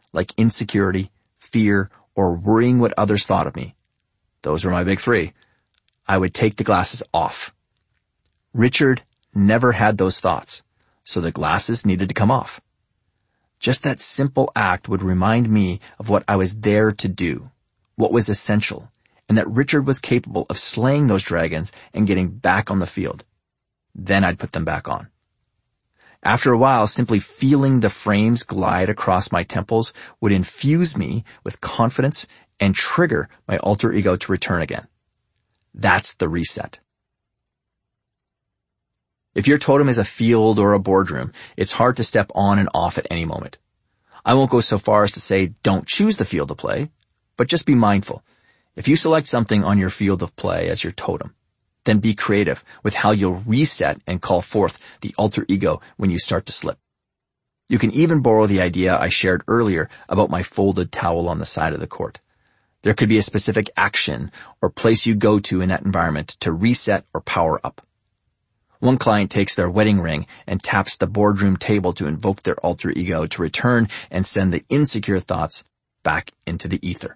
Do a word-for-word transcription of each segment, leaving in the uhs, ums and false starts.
like insecurity, fear, or worrying what others thought of me. Those were my big three. I would take the glasses off. Richard never had those thoughts, so the glasses needed to come off. Just that simple act would remind me of what I was there to do, what was essential, and that Richard was capable of slaying those dragons and getting back on the field. Then I'd put them back on. After a while, simply feeling the frames glide across my temples would infuse me with confidence and trigger my alter ego to return again. That's the reset. If your totem is a field or a boardroom, it's hard to step on and off at any moment. I won't go so far as to say don't choose the field of play, but just be mindful. If you select something on your field of play as your totem, then be creative with how you'll reset and call forth the alter ego when you start to slip. You can even borrow the idea I shared earlier about my folded towel on the side of the court. There could be a specific action or place you go to in that environment to reset or power up. One client takes their wedding ring and taps the boardroom table to invoke their alter ego to return and send the insecure thoughts back into the ether.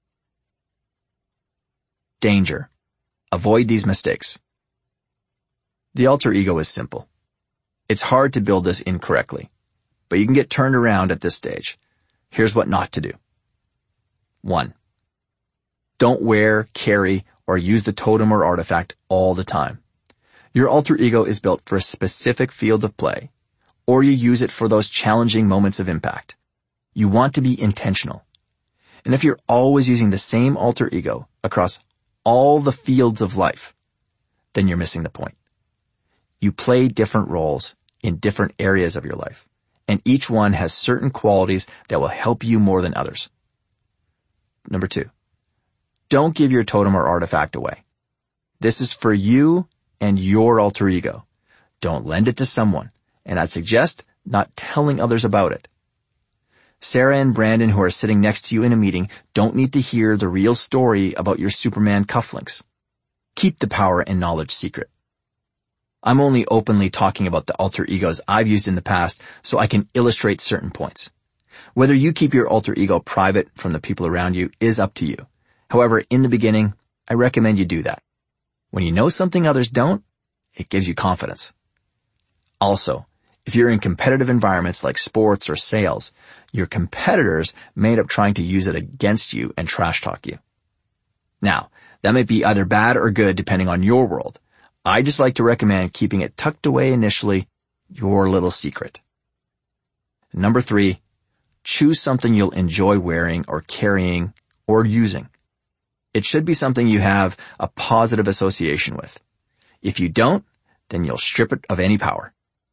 Danger. Avoid these mistakes. The alter ego is simple. It's hard to build this incorrectly, but you can get turned around at this stage. Here's what not to do. One. Don't wear, carry, or use the totem or artifact all the time. Your alter ego is built for a specific field of play, or you use it for those challenging moments of impact. You want to be intentional. And if you're always using the same alter ego across all the fields of life, then you're missing the point. You play different roles in different areas of your life, and each one has certain qualities that will help you more than others. Number two, don't give your totem or artifact away. This is for you and your alter ego. Don't lend it to someone, and I'd suggest not telling others about it. Sarah and Brandon, who are sitting next to you in a meeting, don't need to hear the real story about your Superman cufflinks. Keep the power and knowledge secret. I'm only openly talking about the alter egos I've used in the past so I can illustrate certain points. Whether you keep your alter ego private from the people around you is up to you. However, in the beginning, I recommend you do that. When you know something others don't, it gives you confidence. Also, if you're in competitive environments like sports or sales, your competitors may end up trying to use it against you and trash talk you. Now, that might be either bad or good depending on your world. I just like to recommend keeping it tucked away initially, your little secret. Number three, choose something you'll enjoy wearing or carrying or using. It should be something you have a positive association with. If you don't, then you'll strip it of any power.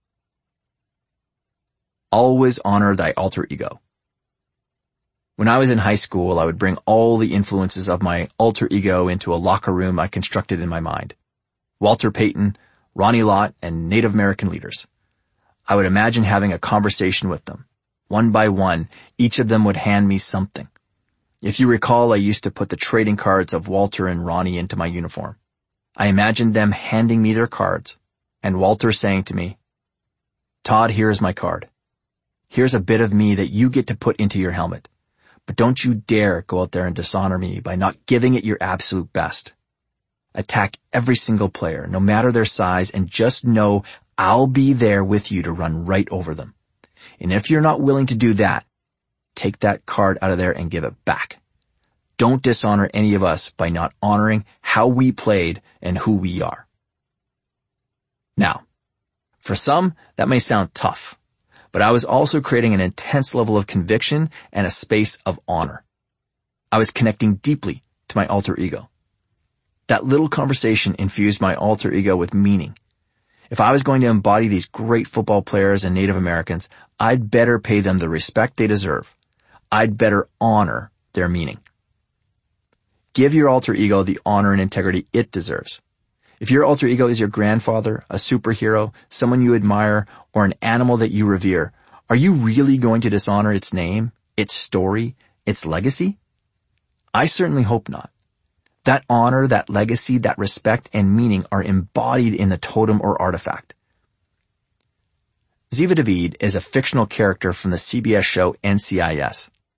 Always honor thy alter ego. When I was in high school, I would bring all the influences of my alter ego into a locker room I constructed in my mind. Walter Payton, Ronnie Lott, and Native American leaders. I would imagine having a conversation with them. One by one, each of them would hand me something. If you recall, I used to put the trading cards of Walter and Ronnie into my uniform. I imagined them handing me their cards, and Walter saying to me, "Todd, here's my card. Here's a bit of me that you get to put into your helmet. But don't you dare go out there and dishonor me by not giving it your absolute best. Attack every single player, no matter their size, and just know I'll be there with you to run right over them. And if you're not willing to do that, take that card out of there and give it back. Don't dishonor any of us by not honoring how we played and who we are." Now, for some, that may sound tough, but I was also creating an intense level of conviction and a space of honor. I was connecting deeply to my alter ego. That little conversation infused my alter ego with meaning. If I was going to embody these great football players and Native Americans, I'd better pay them the respect they deserve. I'd better honor their meaning. Give your alter ego the honor and integrity it deserves. If your alter ego is your grandfather, a superhero, someone you admire, or an animal that you revere, are you really going to dishonor its name, its story, its legacy? I certainly hope not. That honor, that legacy, that respect, and meaning are embodied in the totem or artifact. Ziva David is a fictional character from the C B S show N C I S.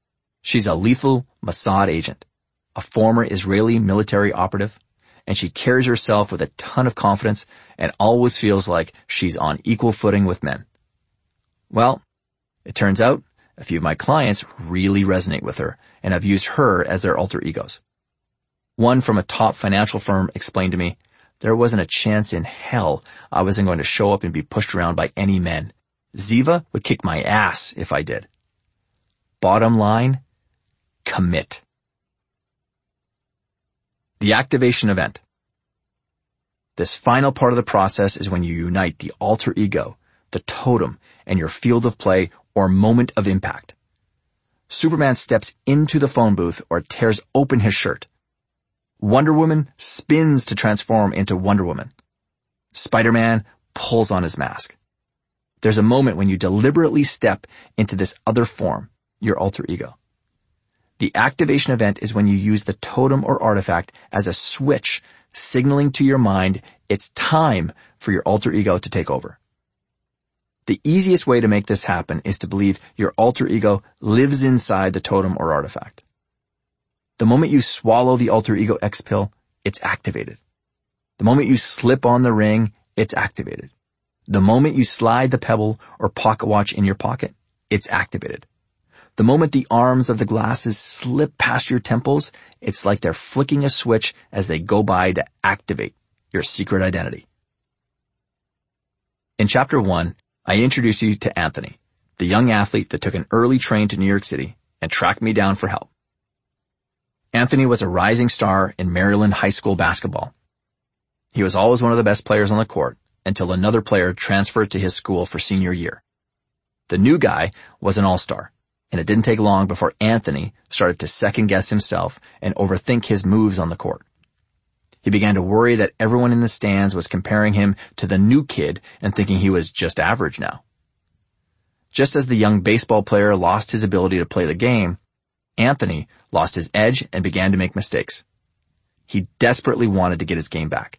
She's a lethal Mossad agent, a former Israeli military operative, and she carries herself with a ton of confidence and always feels like she's on equal footing with men. Well, it turns out a few of my clients really resonate with her and have used her as their alter egos. One from a top financial firm explained to me, there wasn't a chance in hell I wasn't going to show up and be pushed around by any men. Ziva would kick my ass if I did. Bottom line, commit. The activation event. This final part of the process is when you unite the alter ego, the totem, and your field of play or moment of impact. Superman steps into the phone booth or tears open his shirt. Wonder Woman spins to transform into Wonder Woman. Spider-Man pulls on his mask. There's a moment when you deliberately step into this other form, your alter ego. The activation event is when you use the totem or artifact as a switch, signaling to your mind it's time for your alter ego to take over. The easiest way to make this happen is to believe your alter ego lives inside the totem or artifact. The moment you swallow the alter ego X pill, it's activated. The moment you slip on the ring, it's activated. The moment you slide the pebble or pocket watch in your pocket, it's activated. The moment the arms of the glasses slip past your temples, it's like they're flicking a switch as they go by to activate your secret identity. In chapter one, I introduce you to Anthony, the young athlete that took an early train to New York City and tracked me down for help. Anthony was a rising star in Maryland high school basketball. He was always one of the best players on the court until another player transferred to his school for senior year. The new guy was an all-star, and it didn't take long before Anthony started to second-guess himself and overthink his moves on the court. He began to worry that everyone in the stands was comparing him to the new kid and thinking he was just average now. Just as the young baseball player lost his ability to play the game, Anthony lost his edge and began to make mistakes. He desperately wanted to get his game back.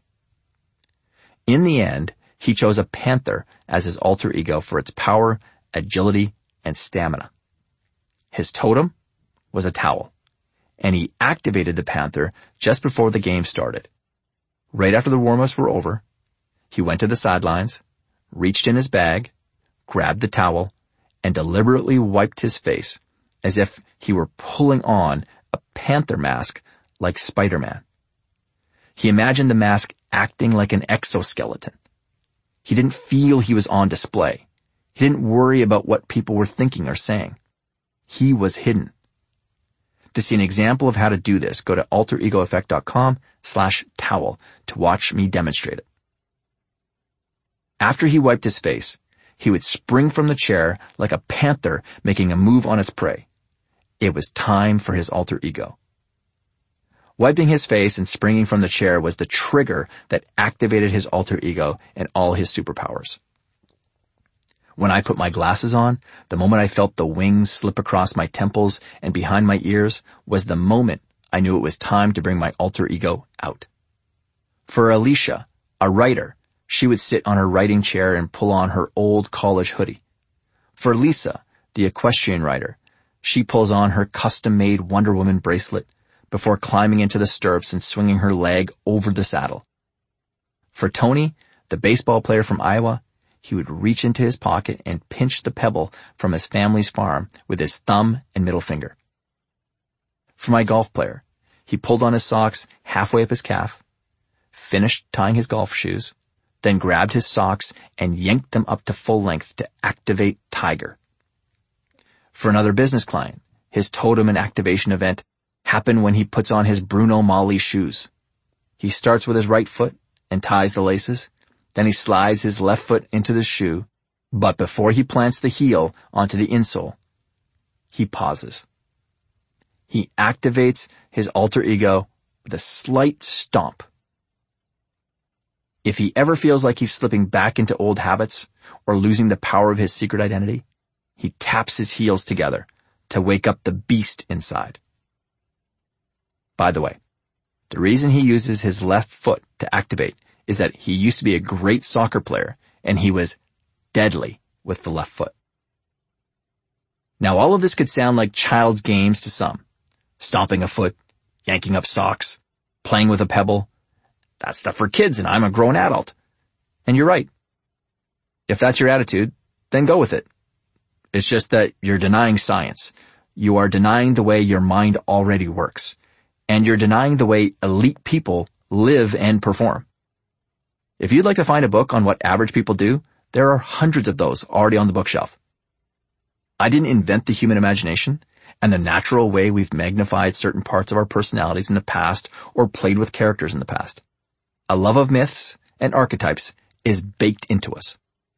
In the end, he chose a panther as his alter ego for its power, agility, and stamina. His totem was a towel, and he activated the panther just before the game started. Right after the warm-ups were over, he went to the sidelines, reached in his bag, grabbed the towel, and deliberately wiped his face as if he were pulling on a panther mask like Spider-Man. He imagined the mask acting like an exoskeleton. He didn't feel he was on display. He didn't worry about what people were thinking or saying. He was hidden. To see an example of how to do this, go to alteregoeffect.com slash towel to watch me demonstrate it. After he wiped his face, he would spring from the chair like a panther making a move on its prey. It was time for his alter ego. Wiping his face and springing from the chair was the trigger that activated his alter ego and all his superpowers. When I put my glasses on, the moment I felt the wings slip across my temples and behind my ears was the moment I knew it was time to bring my alter ego out. For Alicia, a writer, she would sit on her writing chair and pull on her old college hoodie. For Lisa, the equestrian rider, she pulls on her custom-made Wonder Woman bracelet before climbing into the stirrups and swinging her leg over the saddle. For Tony, the baseball player from Iowa, he would reach into his pocket and pinch the pebble from his family's farm with his thumb and middle finger. For my golf player, he pulled on his socks halfway up his calf, finished tying his golf shoes, then grabbed his socks and yanked them up to full length to activate Tiger. For another business client, his totem and activation event happened when he puts on his Bruno Magli shoes. He starts with his right foot and ties the laces, then he slides his left foot into the shoe, but before he plants the heel onto the insole, he pauses. He activates his alter ego with a slight stomp. If he ever feels like he's slipping back into old habits or losing the power of his secret identity, he taps his heels together to wake up the beast inside. By the way, the reason he uses his left foot to activate is that he used to be a great soccer player and he was deadly with the left foot. Now all of this could sound like child's games to some. Stomping a foot, yanking up socks, playing with a pebble. That's stuff for kids and I'm a grown adult. And you're right. If that's your attitude, then go with it. It's just that you're denying science. You are denying the way your mind already works. And you're denying the way elite people live and perform. If you'd like to find a book on what average people do, there are hundreds of those already on the bookshelf. I didn't invent the human imagination and the natural way we've magnified certain parts of our personalities in the past or played with characters in the past. A love of myths and archetypes is baked into us.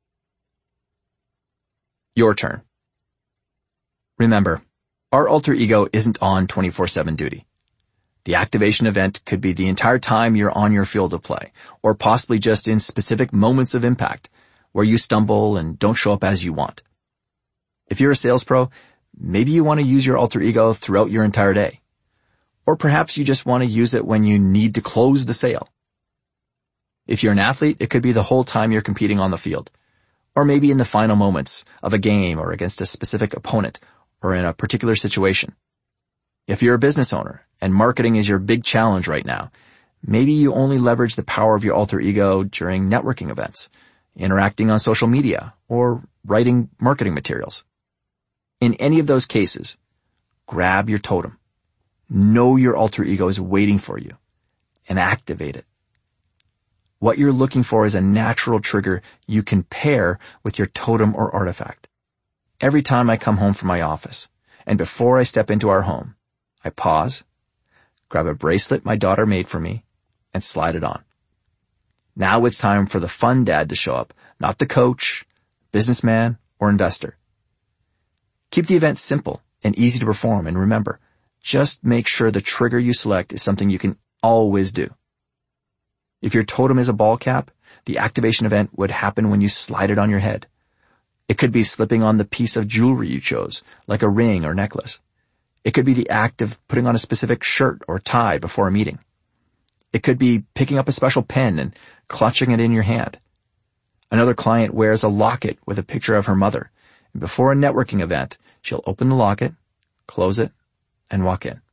Your turn. Remember, our alter ego isn't on twenty-four seven duty. The activation event could be the entire time you're on your field of play, or possibly just in specific moments of impact, where you stumble and don't show up as you want. If you're a sales pro, maybe you want to use your alter ego throughout your entire day. Or perhaps you just want to use it when you need to close the sale. If you're an athlete, it could be the whole time you're competing on the field. Or maybe in the final moments of a game or against a specific opponent or in a particular situation. If you're a business owner and marketing is your big challenge right now, maybe you only leverage the power of your alter ego during networking events, interacting on social media, or writing marketing materials. In any of those cases, grab your totem. Know your alter ego is waiting for you and activate it. What you're looking for is a natural trigger you can pair with your totem or artifact. Every time I come home from my office, and before I step into our home, I pause, grab a bracelet my daughter made for me, and slide it on. Now it's time for the fun dad to show up, not the coach, businessman, or investor. Keep the event simple and easy to perform, and remember, just make sure the trigger you select is something you can always do. If your totem is a ball cap, the activation event would happen when you slide it on your head. It could be slipping on the piece of jewelry you chose, like a ring or necklace. It could be the act of putting on a specific shirt or tie before a meeting. It could be picking up a special pen and clutching it in your hand. Another client wears a locket with a picture of her mother, and before a networking event, she'll open the locket, close it, and walk in.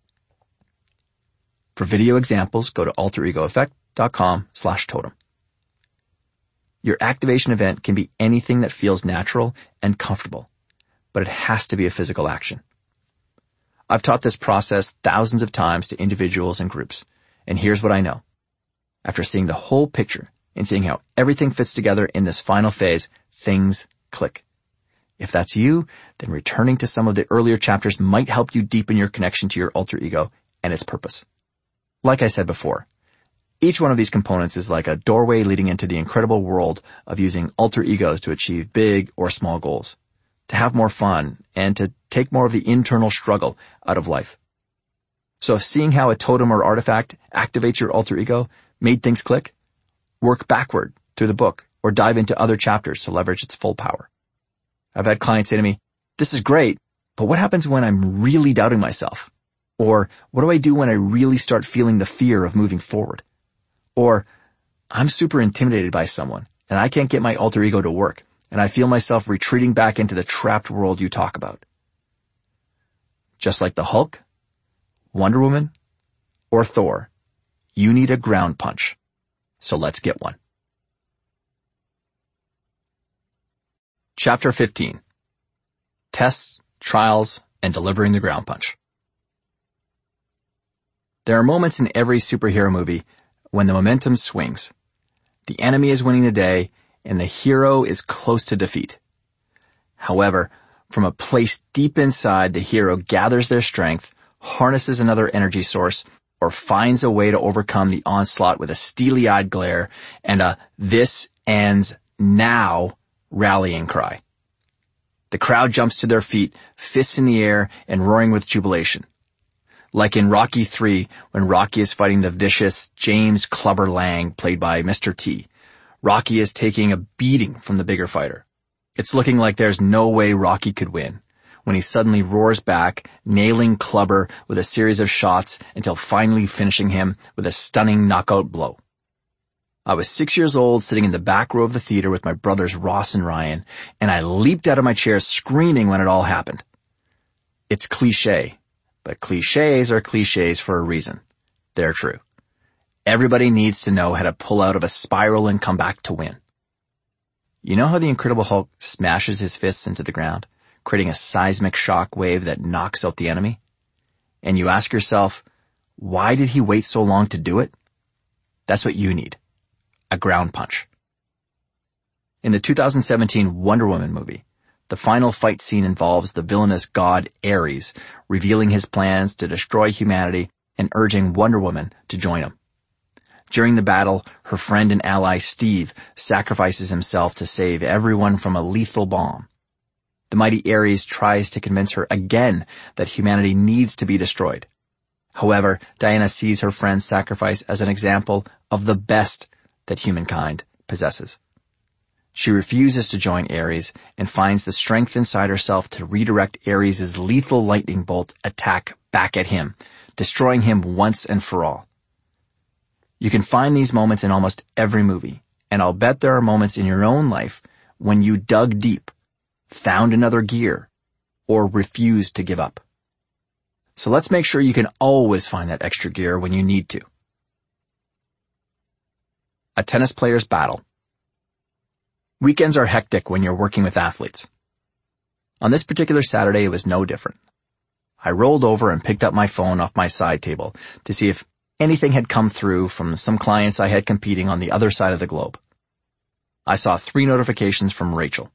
For video examples, go to alter ego effect dot com slash totem. Your activation event can be anything that feels natural and comfortable, but it has to be a physical action. I've taught this process thousands of times to individuals and groups, and here's what I know. After seeing the whole picture and seeing how everything fits together in this final phase, things click. If that's you, then returning to some of the earlier chapters might help you deepen your connection to your alter ego and its purpose. Like I said before, each one of these components is like a doorway leading into the incredible world of using alter egos to achieve big or small goals, to have more fun, and to take more of the internal struggle out of life. So if seeing how a totem or artifact activates your alter ego made things click, work backward through the book or dive into other chapters to leverage its full power. I've had clients say to me, "This is great, but what happens when I'm really doubting myself?" Or, "What do I do when I really start feeling the fear of moving forward?" Or, "I'm super intimidated by someone, and I can't get my alter ego to work, and I feel myself retreating back into the trapped world you talk about." Just like the Hulk, Wonder Woman, or Thor, you need a ground punch. So let's get one. Chapter fifteen. Tests, Trials, and Delivering the Ground Punch. There are moments in every superhero movie when the momentum swings. The enemy is winning the day, and the hero is close to defeat. However, from a place deep inside, the hero gathers their strength, harnesses another energy source, or finds a way to overcome the onslaught with a steely-eyed glare and a "this ends now" rallying cry. The crowd jumps to their feet, fists in the air, and roaring with jubilation. Like in Rocky three, when Rocky is fighting the vicious James Clubber Lang, played by Mister T. Rocky is taking a beating from the bigger fighter. It's looking like there's no way Rocky could win, when he suddenly roars back, nailing Clubber with a series of shots until finally finishing him with a stunning knockout blow. I was six years old, sitting in the back row of the theater with my brothers Ross and Ryan, and I leaped out of my chair screaming when it all happened. It's cliché, but clichés are clichés for a reason. They're true. Everybody needs to know how to pull out of a spiral and come back to win. You know how the Incredible Hulk smashes his fists into the ground, creating a seismic shock wave that knocks out the enemy? And you ask yourself, why did he wait so long to do it? That's what you need. A ground punch. In the two thousand seventeen Wonder Woman movie, the final fight scene involves the villainous god Ares revealing his plans to destroy humanity and urging Wonder Woman to join him. During the battle, her friend and ally Steve sacrifices himself to save everyone from a lethal bomb. The mighty Ares tries to convince her again that humanity needs to be destroyed. However, Diana sees her friend's sacrifice as an example of the best that humankind possesses. She refuses to join Ares and finds the strength inside herself to redirect Ares' lethal lightning bolt attack back at him, destroying him once and for all. You can find these moments in almost every movie, and I'll bet there are moments in your own life when you dug deep, found another gear, or refused to give up. So let's make sure you can always find that extra gear when you need to. A tennis player's battle. Weekends are hectic when you're working with athletes. On this particular Saturday, it was no different. I rolled over and picked up my phone off my side table to see if anything had come through from some clients I had competing on the other side of the globe. I saw three notifications from Rachel.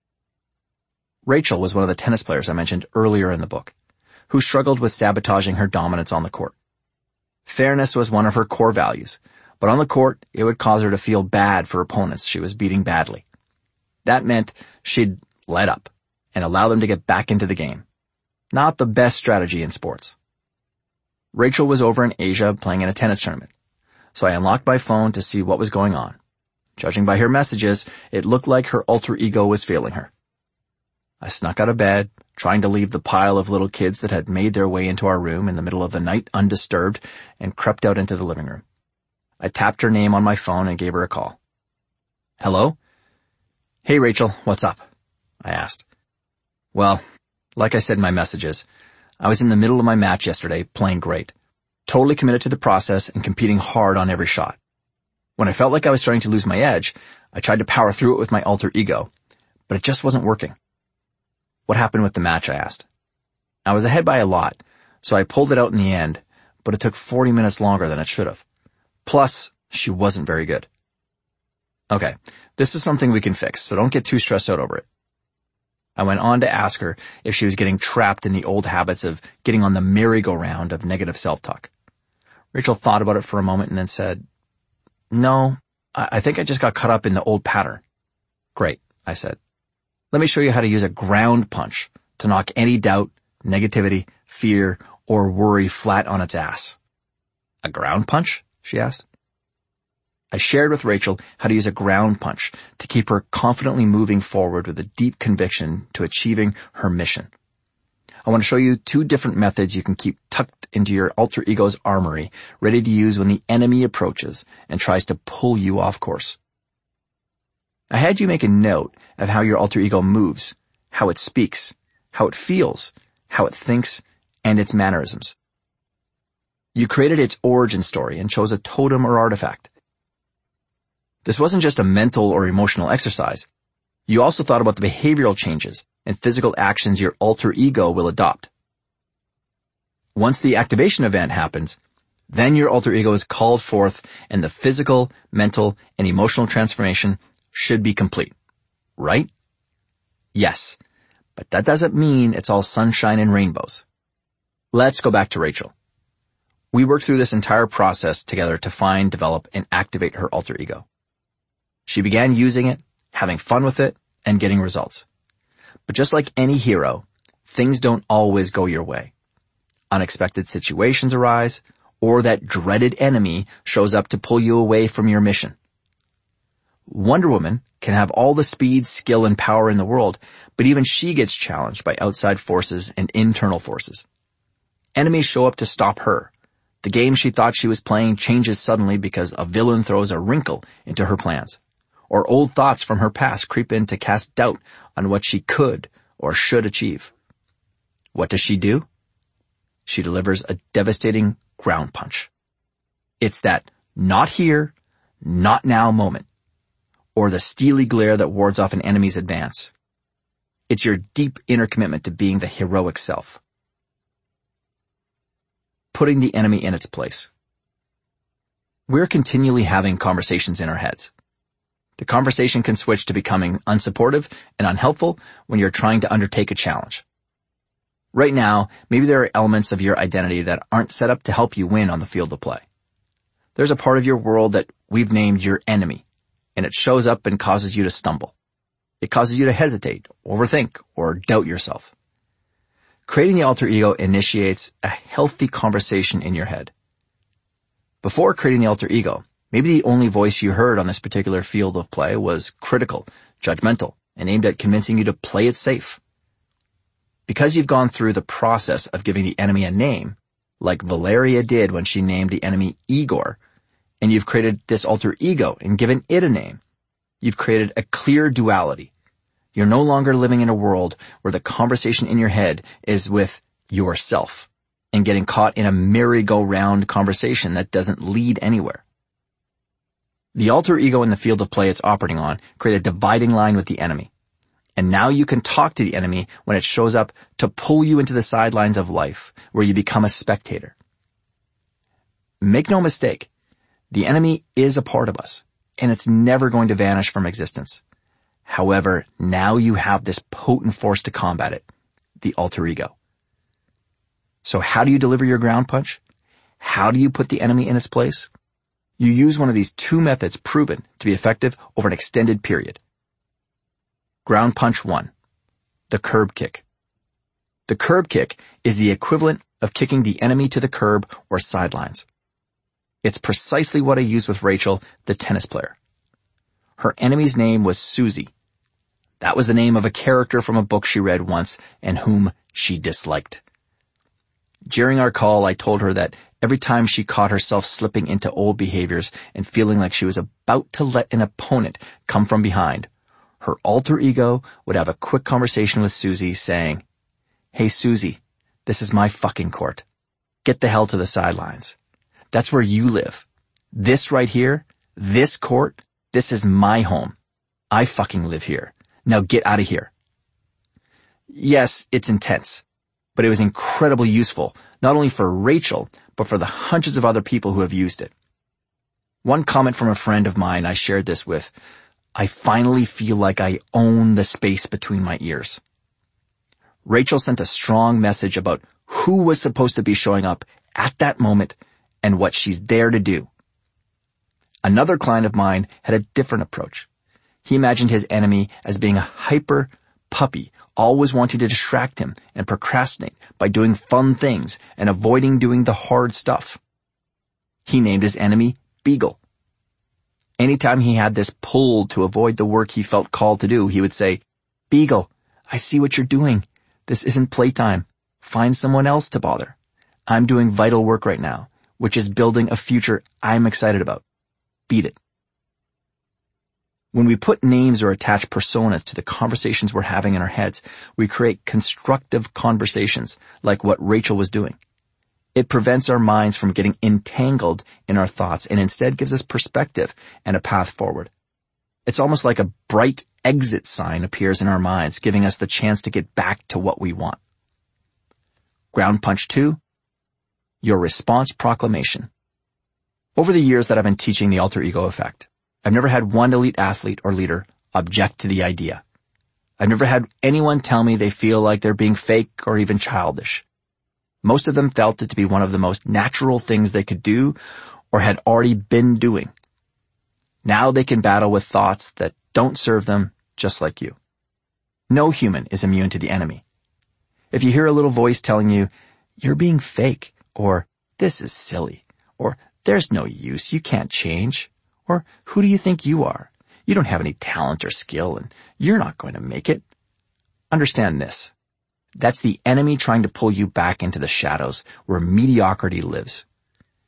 Rachel was one of the tennis players I mentioned earlier in the book, who struggled with sabotaging her dominance on the court. Fairness was one of her core values, but on the court, it would cause her to feel bad for opponents she was beating badly. That meant she'd let up and allow them to get back into the game. Not the best strategy in sports. Rachel was over in Asia playing in a tennis tournament, so I unlocked my phone to see what was going on. Judging by her messages, it looked like her alter ego was failing her. I snuck out of bed, trying to leave the pile of little kids that had made their way into our room in the middle of the night undisturbed, and crept out into the living room. I tapped her name on my phone and gave her a call. Hello? Hey Rachel, what's up? I asked. Well, like I said in my messages, I was in the middle of my match yesterday, playing great, totally committed to the process and competing hard on every shot. When I felt like I was starting to lose my edge, I tried to power through it with my alter ego, but it just wasn't working. What happened with the match, I asked. I was ahead by a lot, so I pulled it out in the end, but it took forty minutes longer than it should have. Plus, she wasn't very good. Okay, this is something we can fix, so don't get too stressed out over it. I went on to ask her if she was getting trapped in the old habits of getting on the merry-go-round of negative self-talk. Rachel thought about it for a moment and then said, No, I, I think I just got caught up in the old pattern. Great, I said. Let me show you how to use a ground punch to knock any doubt, negativity, fear, or worry flat on its ass. A ground punch? She asked. I shared with Rachel how to use a ground punch to keep her confidently moving forward with a deep conviction to achieving her mission. I want to show you two different methods you can keep tucked into your alter ego's armory, ready to use when the enemy approaches and tries to pull you off course. I had you make a note of how your alter ego moves, how it speaks, how it feels, how it thinks, and its mannerisms. You created its origin story and chose a totem or artifact. This wasn't just a mental or emotional exercise. You also thought about the behavioral changes and physical actions your alter ego will adopt. Once the activation event happens, then your alter ego is called forth and the physical, mental, and emotional transformation should be complete. Right? Yes. But that doesn't mean it's all sunshine and rainbows. Let's go back to Rachel. We worked through this entire process together to find, develop, and activate her alter ego. She began using it, having fun with it, and getting results. But just like any hero, things don't always go your way. Unexpected situations arise, or that dreaded enemy shows up to pull you away from your mission. Wonder Woman can have all the speed, skill, and power in the world, but even she gets challenged by outside forces and internal forces. Enemies show up to stop her, The game she thought she was playing changes suddenly because a villain throws a wrinkle into her plans, or old thoughts from her past creep in to cast doubt on what she could or should achieve. What does she do? She delivers a devastating ground punch. It's that not here, not now moment, or the steely glare that wards off an enemy's advance. It's your deep inner commitment to being the heroic self. Putting the enemy in its place. We're continually having conversations in our heads. The conversation can switch to becoming unsupportive and unhelpful when you're trying to undertake a challenge. Right now, maybe there are elements of your identity that aren't set up to help you win on the field of play. There's a part of your world that we've named your enemy, and it shows up and causes you to stumble. It causes you to hesitate, overthink, or doubt yourself. Creating the alter ego initiates a healthy conversation in your head. Before creating the alter ego, maybe the only voice you heard on this particular field of play was critical, judgmental, and aimed at convincing you to play it safe. Because you've gone through the process of giving the enemy a name, like Valeria did when she named the enemy Igor, and you've created this alter ego and given it a name, you've created a clear duality. You're no longer living in a world where the conversation in your head is with yourself and getting caught in a merry-go-round conversation that doesn't lead anywhere. The alter ego in the field of play it's operating on create a dividing line with the enemy. And now you can talk to the enemy when it shows up to pull you into the sidelines of life, where you become a spectator. Make no mistake, the enemy is a part of us, and it's never going to vanish from existence. However, now you have this potent force to combat it, the alter ego. So how do you deliver your ground punch? How do you put the enemy in its place? You use one of these two methods proven to be effective over an extended period. Ground punch one. The curb kick. The curb kick is the equivalent of kicking the enemy to the curb or sidelines. It's precisely what I used with Rachel, the tennis player. Her enemy's name was Susie. That was the name of a character from a book she read once and whom she disliked. During our call, I told her that every time she caught herself slipping into old behaviors and feeling like she was about to let an opponent come from behind, her alter ego would have a quick conversation with Susie saying, "Hey Susie, this is my fucking court. Get the hell to the sidelines. That's where you live. This right here, this court, this is my home. I fucking live here. Now get out of here." Yes, it's intense, but it was incredibly useful, not only for Rachel, but for the hundreds of other people who have used it. One comment from a friend of mine I shared this with, "I finally feel like I own the space between my ears." Rachel sent a strong message about who was supposed to be showing up at that moment and what she's there to do. Another client of mine had a different approach. He imagined his enemy as being a hyper puppy, always wanting to distract him and procrastinate by doing fun things and avoiding doing the hard stuff. He named his enemy Beagle. Anytime he had this pull to avoid the work he felt called to do, he would say, "Beagle, I see what you're doing. This isn't playtime. Find someone else to bother. I'm doing vital work right now, which is building a future I'm excited about. Beat it." When we put names or attach personas to the conversations we're having in our heads, we create constructive conversations like what Rachel was doing. It prevents our minds from getting entangled in our thoughts and instead gives us perspective and a path forward. It's almost like a bright exit sign appears in our minds, giving us the chance to get back to what we want. Ground punch two, your response proclamation. Over the years that I've been teaching the alter ego effect, I've never had one elite athlete or leader object to the idea. I've never had anyone tell me they feel like they're being fake or even childish. Most of them felt it to be one of the most natural things they could do or had already been doing. Now they can battle with thoughts that don't serve them, just like you. No human is immune to the enemy. If you hear a little voice telling you, "You're being fake," or "This is silly," or "There's no use, you can't change," or "Who do you think you are? You don't have any talent or skill, and you're not going to make it," understand this. That's the enemy trying to pull you back into the shadows where mediocrity lives.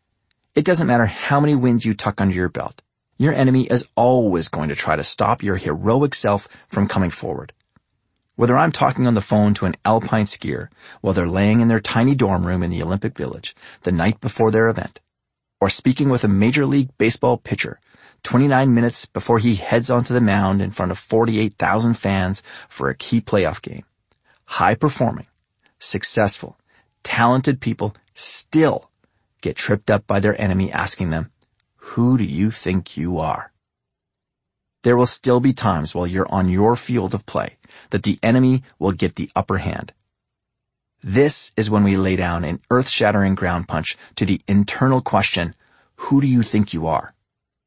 It doesn't matter how many wins you tuck under your belt. Your enemy is always going to try to stop your heroic self from coming forward. Whether I'm talking on the phone to an alpine skier while they're laying in their tiny dorm room in the Olympic Village the night before their event, or speaking with a Major League Baseball pitcher twenty-nine minutes before he heads onto the mound in front of forty-eight thousand fans for a key playoff game, high-performing, successful, talented people still get tripped up by their enemy asking them, "Who do you think you are?" There will still be times while you're on your field of play that the enemy will get the upper hand. This is when we lay down an earth-shattering ground punch to the internal question, "Who do you think you are?"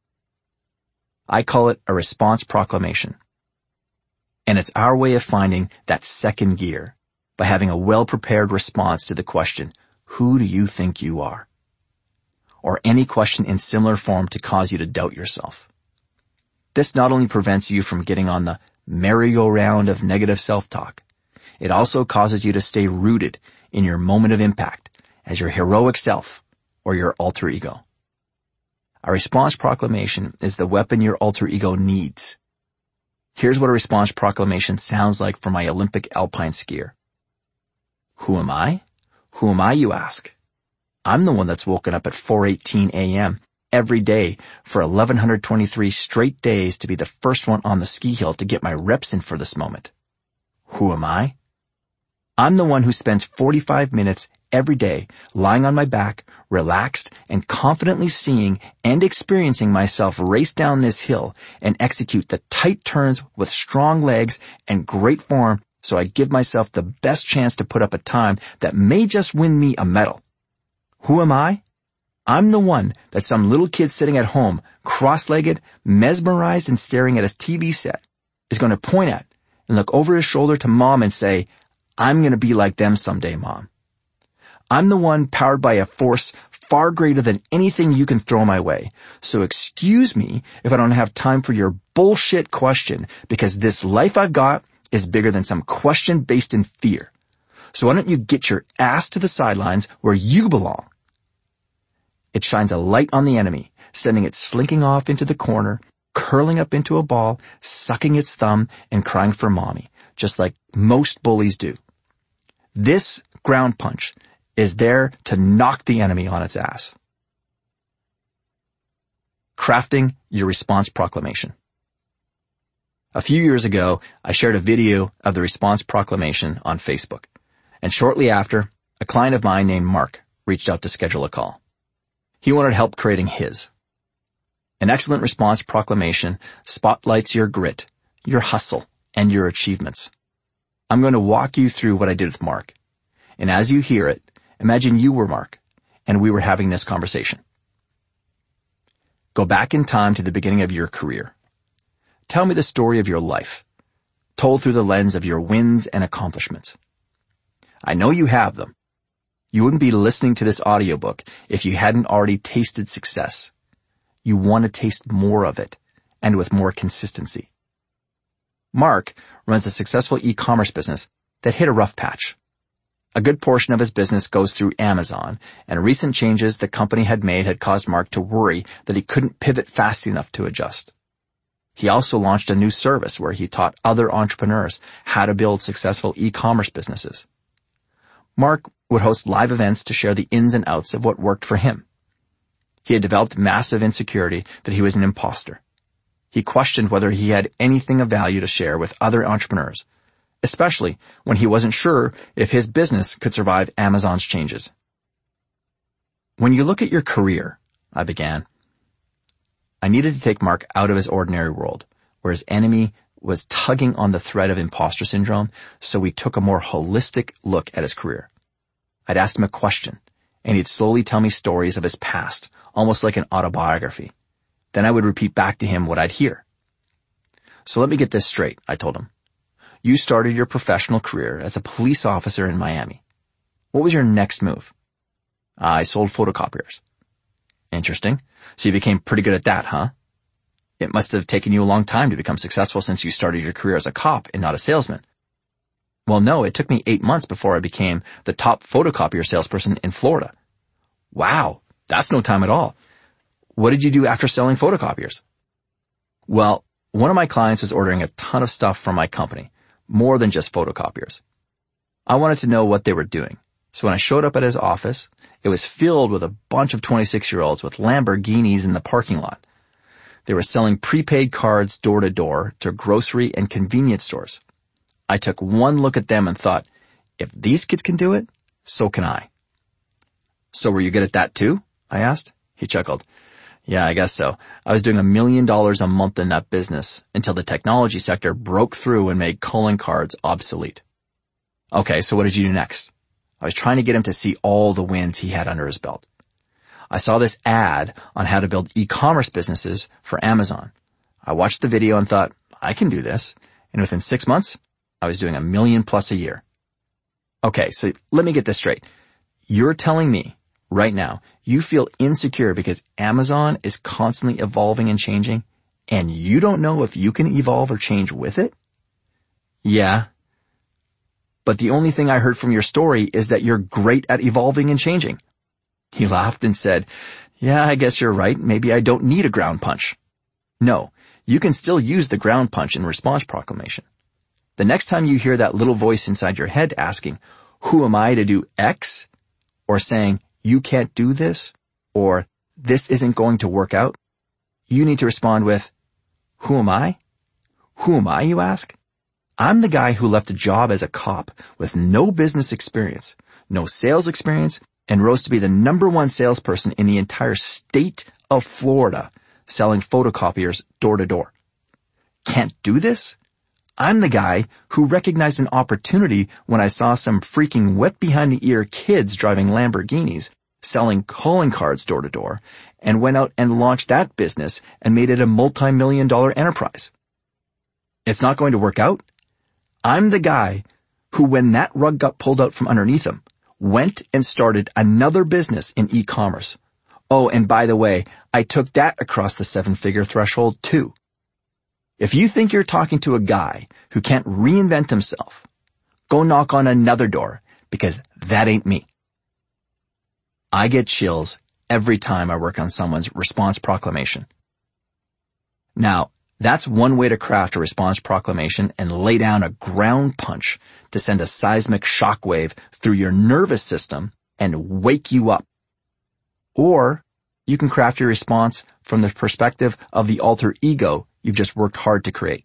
I call it a response proclamation. And it's our way of finding that second gear by having a well-prepared response to the question, "Who do you think you are?" Or any question in similar form to cause you to doubt yourself. This not only prevents you from getting on the merry-go-round of negative self-talk, it also causes you to stay rooted in your moment of impact as your heroic self or your alter ego. A response proclamation is the weapon your alter ego needs. Here's what a response proclamation sounds like for my Olympic alpine skier. Who am I? Who am I, you ask? I'm the one that's woken up at four eighteen a.m. every day for eleven twenty-three straight days to be the first one on the ski hill to get my reps in for this moment. Who am I? I'm the one who spends forty-five minutes every day lying on my back, relaxed, and confidently seeing and experiencing myself race down this hill and execute the tight turns with strong legs and great form so I give myself the best chance to put up a time that may just win me a medal. Who am I? I'm the one that some little kid sitting at home, cross-legged, mesmerized and staring at his T V set, is going to point at and look over his shoulder to Mom and say, "I'm going to be like them someday, Mom." I'm the one powered by a force far greater than anything you can throw my way. So excuse me if I don't have time for your bullshit question, because this life I've got is bigger than some question based in fear. So why don't you get your ass to the sidelines where you belong? It shines a light on the enemy, sending it slinking off into the corner, curling up into a ball, sucking its thumb, and crying for mommy, just like most bullies do. This ground punch is there to knock the enemy on its ass. Crafting your response proclamation. A few years ago, I shared a video of the response proclamation on Facebook, and shortly after, a client of mine named Mark reached out to schedule a call. He wanted help creating his. An excellent response proclamation spotlights your grit, your hustle, and your achievements. I'm going to walk you through what I did with Mark. And as you hear it, imagine you were Mark, and we were having this conversation. Go back in time to the beginning of your career. Tell me the story of your life, told through the lens of your wins and accomplishments. I know you have them. You wouldn't be listening to this audiobook if you hadn't already tasted success. You want to taste more of it, and with more consistency. Mark runs a successful e-commerce business that hit a rough patch. A good portion of his business goes through Amazon, and recent changes the company had made had caused Mark to worry that he couldn't pivot fast enough to adjust. He also launched a new service where he taught other entrepreneurs how to build successful e-commerce businesses. Mark would host live events to share the ins and outs of what worked for him. He had developed massive insecurity that he was an imposter. He questioned whether he had anything of value to share with other entrepreneurs, especially when he wasn't sure if his business could survive Amazon's changes. When you look at your career, I began, I needed to take Mark out of his ordinary world, where his enemy was tugging on the thread of imposter syndrome, so we took a more holistic look at his career. I'd asked him a question, and he'd slowly tell me stories of his past, almost like an autobiography. Then I would repeat back to him what I'd hear. So let me get this straight, I told him. You started your professional career as a police officer in Miami. What was your next move? I sold photocopiers. Interesting. So you became pretty good at that, huh? It must have taken you a long time to become successful since you started your career as a cop and not a salesman. Well, no, it took me eight months before I became the top photocopier salesperson in Florida. Wow, That's no time at all. What did you do after selling photocopiers? Well, one of my clients was ordering a ton of stuff from my company, more than just photocopiers. I wanted to know what they were doing. So when I showed up at his office, it was filled with a bunch of twenty-six-year-olds with Lamborghinis in the parking lot. They were selling prepaid cards door to door to grocery and convenience stores. I took one look at them and thought, if these kids can do it, so can I. So were you good at that too? I asked. He chuckled. Yeah, I guess so. I was doing a million dollars a month in that business until the technology sector broke through and made calling cards obsolete. Okay, so what did you do next? I was trying to get him to see all the wins he had under his belt. I saw this ad on how to build e-commerce businesses for Amazon. I watched the video and thought, I can do this. And within six months, I was doing a million plus a year. Okay, so let me get this straight. You're telling me right now you feel insecure because Amazon is constantly evolving and changing, and you don't know if you can evolve or change with it? Yeah. But the only thing I heard from your story is that you're great at evolving and changing. He laughed and said, yeah, I guess you're right. Maybe I don't need a ground punch. No, you can still use the ground punch in response proclamation. The next time you hear that little voice inside your head asking, who am I to do X? Or saying, you can't do this, or this isn't going to work out, you need to respond with, who am I? Who am I, you ask? I'm the guy who left a job as a cop with no business experience, no sales experience, and rose to be the number one salesperson in the entire state of Florida, selling photocopiers door to door. Can't do this? I'm the guy who recognized an opportunity when I saw some freaking wet behind the ear kids driving Lamborghinis, selling calling cards door to door, and went out and launched that business and made it a multi-million dollar enterprise. It's not going to work out? I'm the guy who, when that rug got pulled out from underneath him, went and started another business in e-commerce. Oh, and by the way, I took that across the seven-figure threshold too. If you think you're talking to a guy who can't reinvent himself, go knock on another door, because that ain't me. I get chills every time I work on someone's response proclamation. Now, that's one way to craft a response proclamation and lay down a ground punch to send a seismic shockwave through your nervous system and wake you up. Or you can craft your response from the perspective of the alter ego you've just worked hard to create.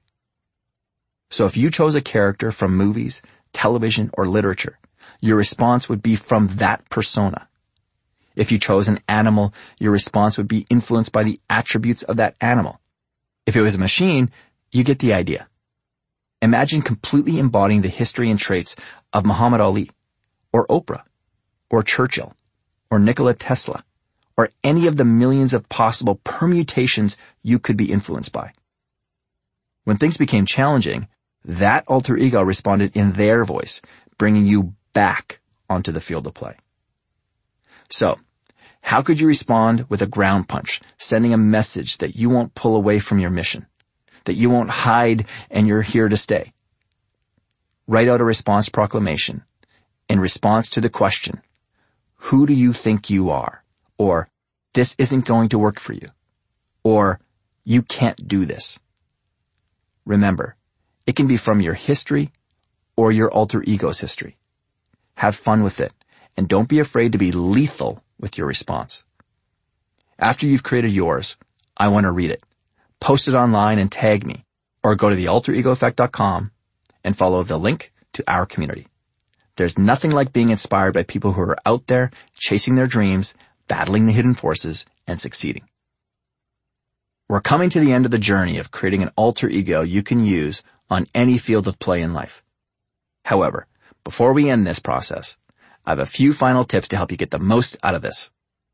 So if you chose a character from movies, television, or literature, your response would be from that persona. If you chose an animal, your response would be influenced by the attributes of that animal. If it was a machine, you get the idea. Imagine completely embodying the history and traits of Muhammad Ali, or Oprah, or Churchill, or Nikola Tesla, or any of the millions of possible permutations you could be influenced by. When things became challenging, that alter ego responded in their voice, bringing you back onto the field of play. So, how could you respond with a ground punch, sending a message that you won't pull away from your mission, that you won't hide and you're here to stay? Write out a response proclamation in response to the question, who do you think you are? Or, this isn't going to work for you. Or, you can't do this. Remember, it can be from your history or your alter ego's history. Have fun with it, and don't be afraid to be lethal with your response. After you've created yours, I want to read it. Post it online and tag me, or go to the alter ego effect dot com and follow the link to our community. There's nothing like being inspired by people who are out there chasing their dreams, battling the hidden forces, and succeeding. We're coming to the end of the journey of creating an alter ego you can use on any field of play in life. However, before we end this process, I have a few final tips to help you get the most out of this.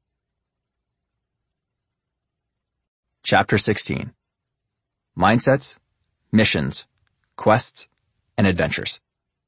Chapter sixteen. Mindsets, Missions, Quests, and Adventures.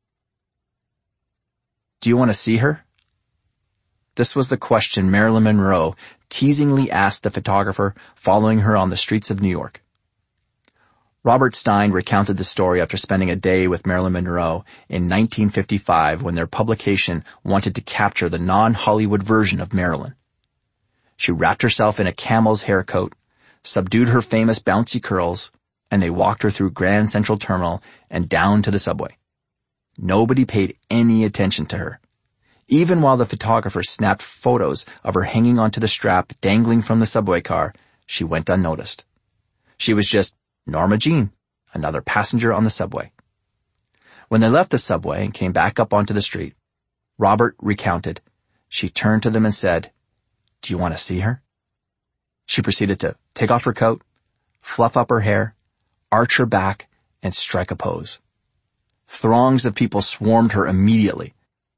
Do you want to see her? This was the question Marilyn Monroe teasingly asked the photographer following her on the streets of New York. Robert Stein recounted the story after spending a day with Marilyn Monroe in nineteen fifty-five when their publication wanted to capture the non-Hollywood version of Marilyn. She wrapped herself in a camel's hair coat, subdued her famous bouncy curls, and they walked her through Grand Central Terminal and down to the subway. Nobody paid any attention to her. Even while the photographer snapped photos of her hanging onto the strap dangling from the subway car, she went unnoticed. She was just Norma Jean, another passenger on the subway. When they left the subway and came back up onto the street, Robert recounted. She turned to them and said, "Do you want to see her?" She proceeded to take off her coat, fluff up her hair, arch her back, and strike a pose. Throngs of people swarmed her immediately.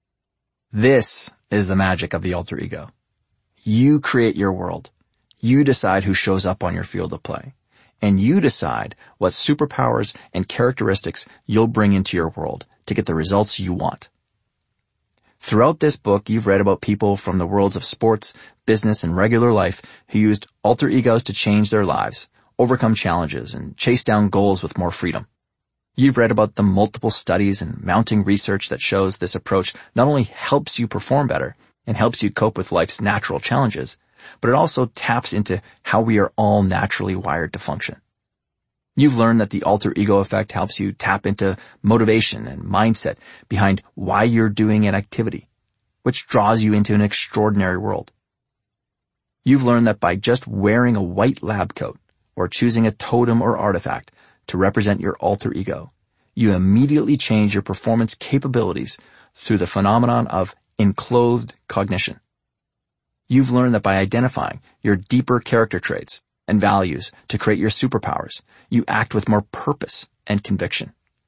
This is the magic of the alter ego. You create your world. You decide who shows up on your field of play. And you decide what superpowers and characteristics you'll bring into your world to get the results you want. Throughout this book, you've read about people from the worlds of sports, business, and regular life who used alter egos to change their lives, overcome challenges, and chase down goals with more freedom. You've read about the multiple studies and mounting research that shows this approach not only helps you perform better and helps you cope with life's natural challenges, but it also taps into how we are all naturally wired to function. You've learned that the alter ego effect helps you tap into motivation and mindset behind why you're doing an activity, which draws you into an extraordinary world. You've learned that by just wearing a white lab coat or choosing a totem or artifact to represent your alter ego, you immediately change your performance capabilities through the phenomenon of enclothed cognition. You've learned that by identifying your deeper character traits and values to create your superpowers, you act with more purpose and conviction.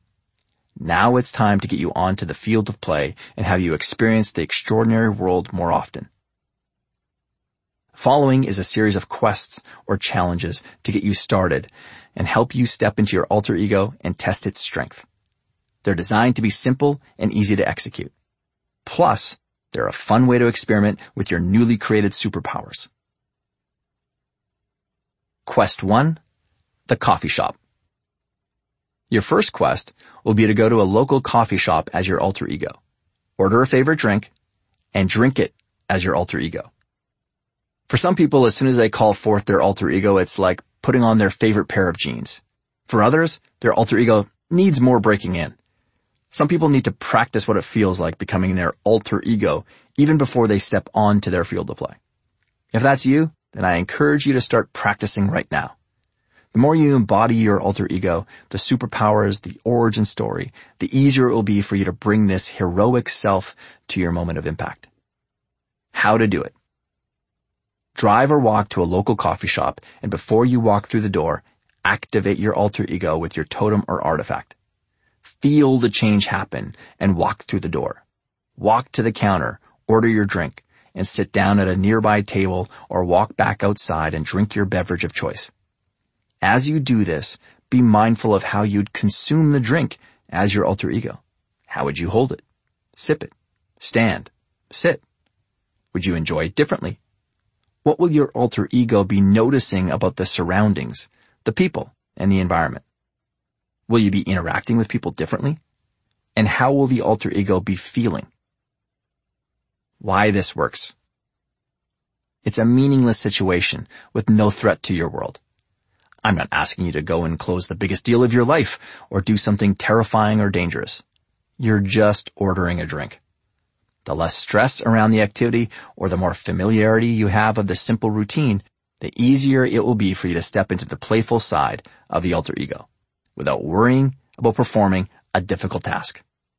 Now it's time to get you onto the field of play and have you experience the extraordinary world more often. Following is a series of quests or challenges to get you started and help you step into your alter ego and test its strength. They're designed to be simple and easy to execute. Plus, they're a fun way to experiment with your newly created superpowers. Quest one, the coffee shop. Your first quest will be to go to a local coffee shop as your alter ego, order a favorite drink, and drink it as your alter ego. For some people, as soon as they call forth their alter ego, it's like putting on their favorite pair of jeans. For others, their alter ego needs more breaking in. Some people need to practice what it feels like becoming their alter ego even before they step onto their field of play. If that's you, then I encourage you to start practicing right now. The more you embody your alter ego, the superpowers, the origin story, the easier it will be for you to bring this heroic self to your moment of impact. How to do it. Drive or walk to a local coffee shop, and before you walk through the door, activate your alter ego with your totem or artifact. Feel the change happen and walk through the door. Walk to the counter, order your drink, and sit down at a nearby table or walk back outside and drink your beverage of choice. As you do this, be mindful of how you'd consume the drink as your alter ego. How would you hold it? Sip it? Stand? Sit? Would you enjoy it differently? What will your alter ego be noticing about the surroundings, the people, and the environment? Will you be interacting with people differently? And how will the alter ego be feeling? Why this works. It's a meaningless situation with no threat to your world. I'm not asking you to go and close the biggest deal of your life or do something terrifying or dangerous. You're just ordering a drink. The less stress around the activity or the more familiarity you have of the simple routine, the easier it will be for you to step into the playful side of the alter ego without worrying about performing a difficult task.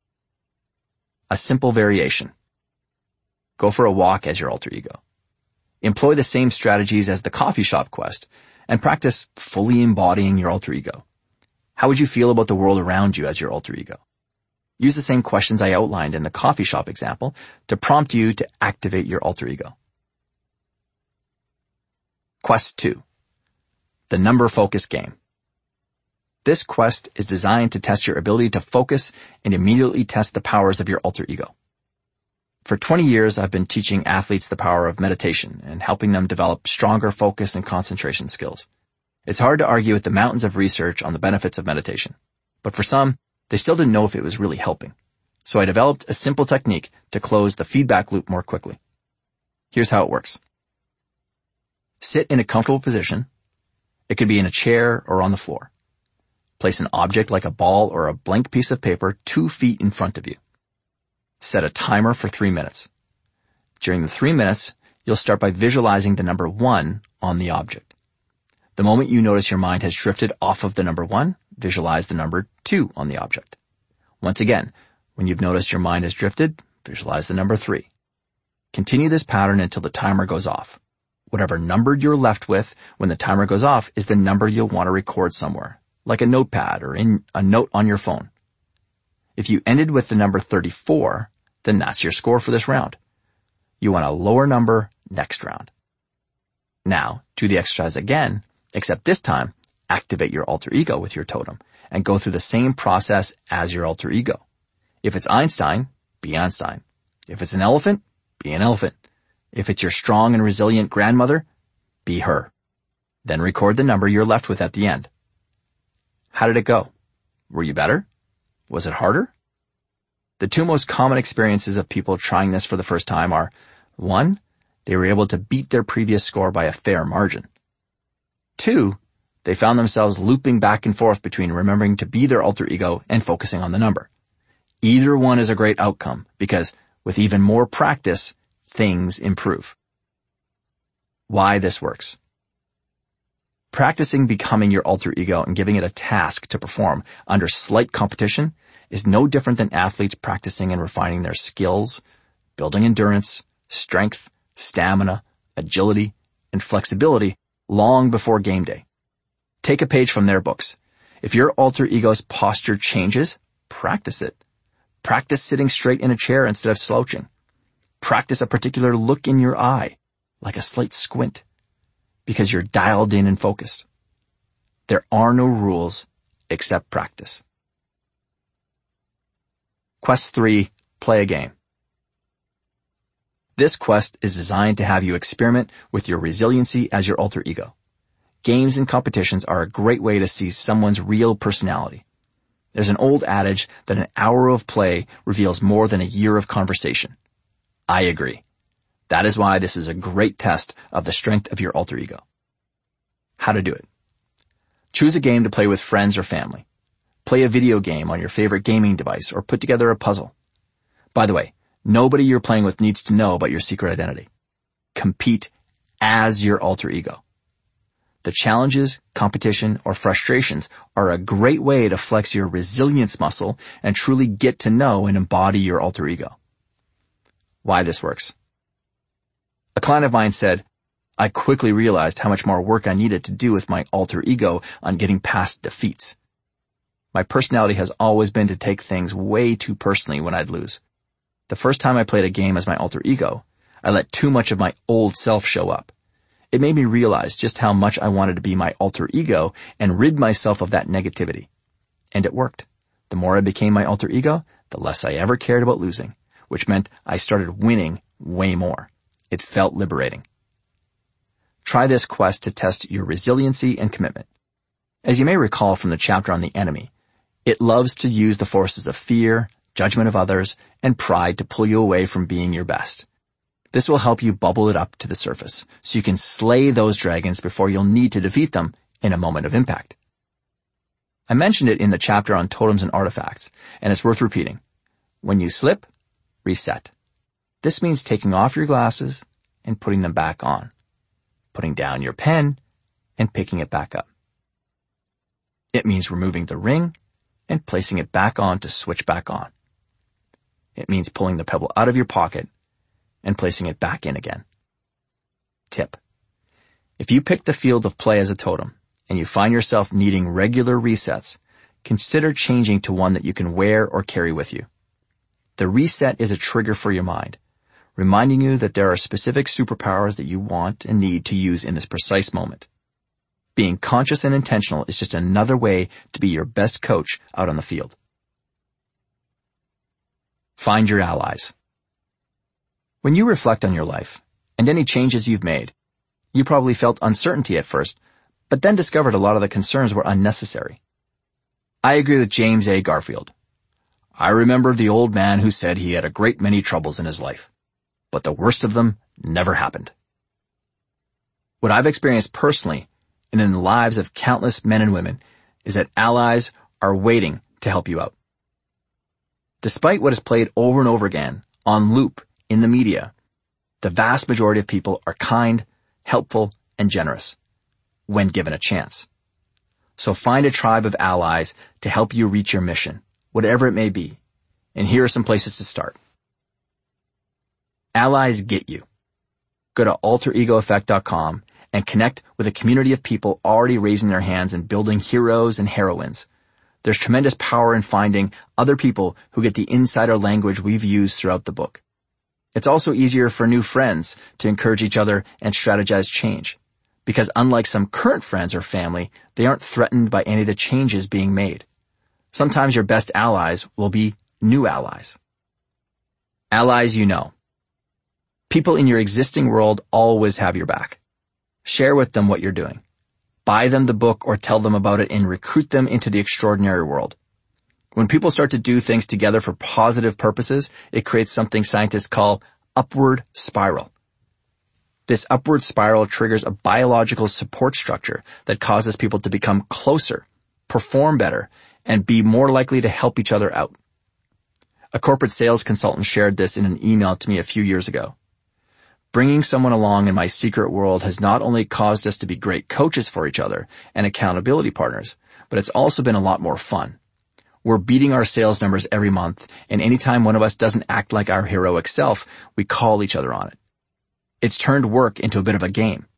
A simple variation. Go for a walk as your alter ego. Employ the same strategies as the coffee shop quest and practice fully embodying your alter ego. How would you feel about the world around you as your alter ego? Use the same questions I outlined in the coffee shop example to prompt you to activate your alter ego. Quest two. The number focus game. This quest is designed to test your ability to focus and immediately test the powers of your alter ego. For twenty years, I've been teaching athletes the power of meditation and helping them develop stronger focus and concentration skills. It's hard to argue with the mountains of research on the benefits of meditation, but for some, they still didn't know if it was really helping. So I developed a simple technique to close the feedback loop more quickly. Here's how it works. Sit in a comfortable position. It could be in a chair or on the floor. Place an object like a ball or a blank piece of paper two feet in front of you. Set a timer for three minutes. During the three minutes, you'll start by visualizing the number one on the object. The moment you notice your mind has drifted off of the number one, visualize the number two on the object. Once again, when you've noticed your mind has drifted, visualize the number three. Continue this pattern until the timer goes off. Whatever number you're left with when the timer goes off is the number you'll want to record somewhere, like a notepad or in a note on your phone. If you ended with the number thirty-four, then that's your score for this round. You want a lower number next round. Now, do the exercise again, except this time, activate your alter ego with your totem and go through the same process as your alter ego. If it's Einstein, be Einstein. If it's an elephant, be an elephant. If it's your strong and resilient grandmother, be her. Then record the number you're left with at the end. How did it go? Were you better? Was it harder? The two most common experiences of people trying this for the first time are, one, they were able to beat their previous score by a fair margin. Two, they found themselves looping back and forth between remembering to be their alter ego and focusing on the number. Either one is a great outcome because with even more practice, things improve. Why this works. Practicing becoming your alter ego and giving it a task to perform under slight competition is no different than athletes practicing and refining their skills, building endurance, strength, stamina, agility, and flexibility long before game day. Take a page from their books. If your alter ego's posture changes, practice it. Practice sitting straight in a chair instead of slouching. Practice a particular look in your eye, like a slight squint, because you're dialed in and focused. There are no rules except practice. Quest three, play a game. This quest is designed to have you experiment with your resiliency as your alter ego. Games and competitions are a great way to see someone's real personality. There's an old adage that an hour of play reveals more than a year of conversation. I agree. That is why this is a great test of the strength of your alter ego. How to do it. Choose a game to play with friends or family. Play a video game on your favorite gaming device or put together a puzzle. By the way, nobody you're playing with needs to know about your secret identity. Compete as your alter ego. The challenges, competition, or frustrations are a great way to flex your resilience muscle and truly get to know and embody your alter ego. Why this works. A client of mine said, I quickly realized how much more work I needed to do with my alter ego on getting past defeats. My personality has always been to take things way too personally when I'd lose. The first time I played a game as my alter ego, I let too much of my old self show up. It made me realize just how much I wanted to be my alter ego and rid myself of that negativity. And it worked. The more I became my alter ego, the less I ever cared about losing, which meant I started winning way more. It felt liberating. Try this quest to test your resiliency and commitment. As you may recall from the chapter on the enemy, it loves to use the forces of fear, judgment of others, and pride to pull you away from being your best. This will help you bubble it up to the surface so you can slay those dragons before you'll need to defeat them in a moment of impact. I mentioned it in the chapter on totems and artifacts, and it's worth repeating. When you slip, reset. This means taking off your glasses and putting them back on, putting down your pen and picking it back up. It means removing the ring and placing it back on to switch back on. It means pulling the pebble out of your pocket and placing it back in again. Tip. If you pick the field of play as a totem and you find yourself needing regular resets, consider changing to one that you can wear or carry with you. The reset is a trigger for your mind, reminding you that there are specific superpowers that you want and need to use in this precise moment. Being conscious and intentional is just another way to be your best coach out on the field. Find your allies. When you reflect on your life and any changes you've made, you probably felt uncertainty at first, but then discovered a lot of the concerns were unnecessary. I agree with James A. Garfield. I remember the old man who said he had a great many troubles in his life, but the worst of them never happened. What I've experienced personally and in the lives of countless men and women is that allies are waiting to help you out. Despite what is played over and over again on loop in the media, the vast majority of people are kind, helpful, and generous when given a chance. So find a tribe of allies to help you reach your mission, whatever it may be. And here are some places to start. Allies get you. Go to alter ego effect dot com and connect with a community of people already raising their hands and building heroes and heroines. There's tremendous power in finding other people who get the insider language we've used throughout the book. It's also easier for new friends to encourage each other and strategize change, because unlike some current friends or family, they aren't threatened by any of the changes being made. Sometimes your best allies will be new allies. Allies you know. People in your existing world always have your back. Share with them what you're doing. Buy them the book or tell them about it and recruit them into the extraordinary world. When people start to do things together for positive purposes, it creates something scientists call upward spiral. This upward spiral triggers a biological support structure that causes people to become closer, perform better, and be more likely to help each other out. A corporate sales consultant shared this in an email to me a few years ago. Bringing someone along in my secret world has not only caused us to be great coaches for each other and accountability partners, but it's also been a lot more fun. We're beating our sales numbers every month, and anytime one of us doesn't act like our heroic self, we call each other on it. It's turned work into a bit of a game.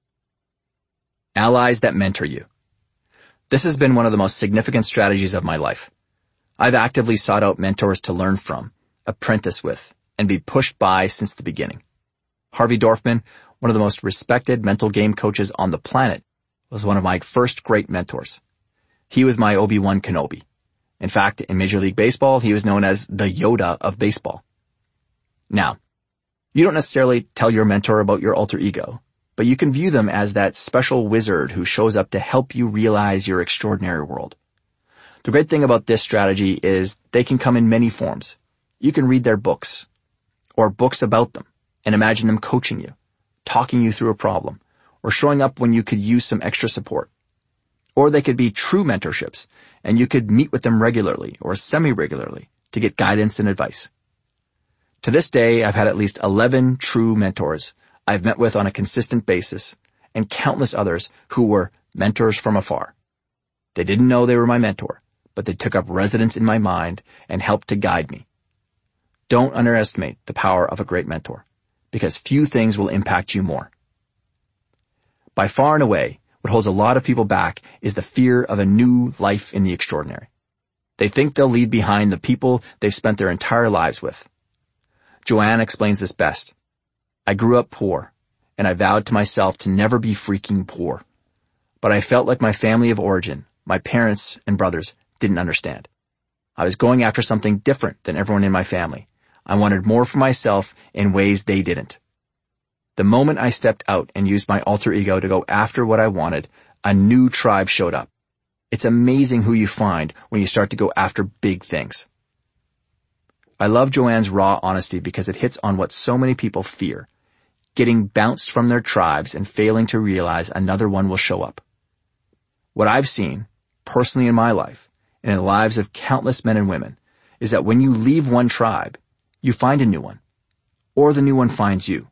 Allies that mentor you. This has been one of the most significant strategies of my life. I've actively sought out mentors to learn from, apprentice with, and be pushed by since the beginning. Harvey Dorfman, one of the most respected mental game coaches on the planet, was one of my first great mentors. He was my Obi-Wan Kenobi. In fact, in Major League Baseball, he was known as the Yoda of baseball. Now, you don't necessarily tell your mentor about your alter ego, but you can view them as that special wizard who shows up to help you realize your extraordinary world. The great thing about this strategy is they can come in many forms. You can read their books, or books about them, and imagine them coaching you, talking you through a problem, or showing up when you could use some extra support. Or they could be true mentorships, and you could meet with them regularly or semi-regularly to get guidance and advice. To this day, I've had at least eleven true mentors I've met with on a consistent basis, and countless others who were mentors from afar. They didn't know they were my mentor, but they took up residence in my mind and helped to guide me. Don't underestimate the power of a great mentor, because few things will impact you more. By far and away, what holds a lot of people back is the fear of a new life in the extraordinary. They think they'll leave behind the people they've spent their entire lives with. Joanne explains this best. I grew up poor, and I vowed to myself to never be freaking poor. But I felt like my family of origin, my parents and brothers, didn't understand. I was going after something different than everyone in my family. I wanted more for myself in ways they didn't. The moment I stepped out and used my alter ego to go after what I wanted, a new tribe showed up. It's amazing who you find when you start to go after big things. I love Joanne's raw honesty because it hits on what so many people fear, getting bounced from their tribes and failing to realize another one will show up. What I've seen, personally in my life, and in the lives of countless men and women, is that when you leave one tribe, you find a new one, or the new one finds you.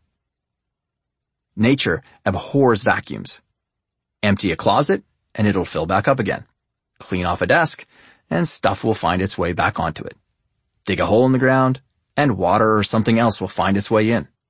Nature abhors vacuums. Empty a closet, and it'll fill back up again. Clean off a desk, and stuff will find its way back onto it. Dig a hole in the ground, and water or something else will find its way in.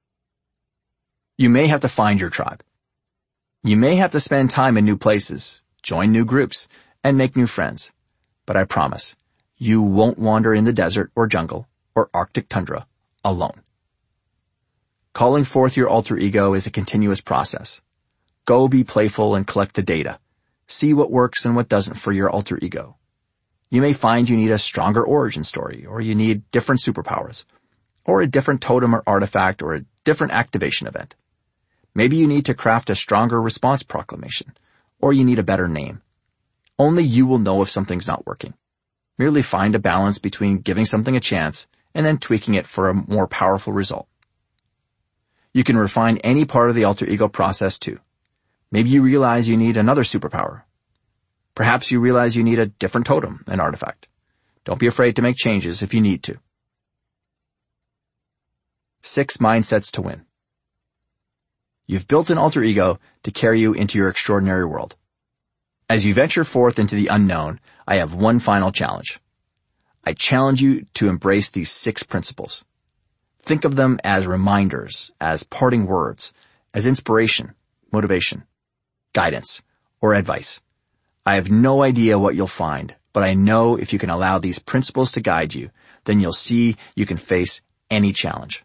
You may have to find your tribe. You may have to spend time in new places, join new groups, and make new friends. But I promise, you won't wander in the desert or jungle or Arctic tundra alone. Calling forth your alter ego is a continuous process. Go be playful and collect the data. See what works and what doesn't for your alter ego. You may find you need a stronger origin story, or you need different superpowers, or a different totem or artifact, or a different activation event. Maybe you need to craft a stronger response proclamation, or you need a better name. Only you will know if something's not working. Merely find a balance between giving something a chance and then tweaking it for a more powerful result. You can refine any part of the alter ego process too. Maybe you realize you need another superpower. Perhaps you realize you need a different totem, an artifact. Don't be afraid to make changes if you need to. Six mindsets to win. You've built an alter ego to carry you into your extraordinary world. As you venture forth into the unknown, I have one final challenge. I challenge you to embrace these six principles. Think of them as reminders, as parting words, as inspiration, motivation, guidance, or advice. I have no idea what you'll find, but I know if you can allow these principles to guide you, then you'll see you can face any challenge.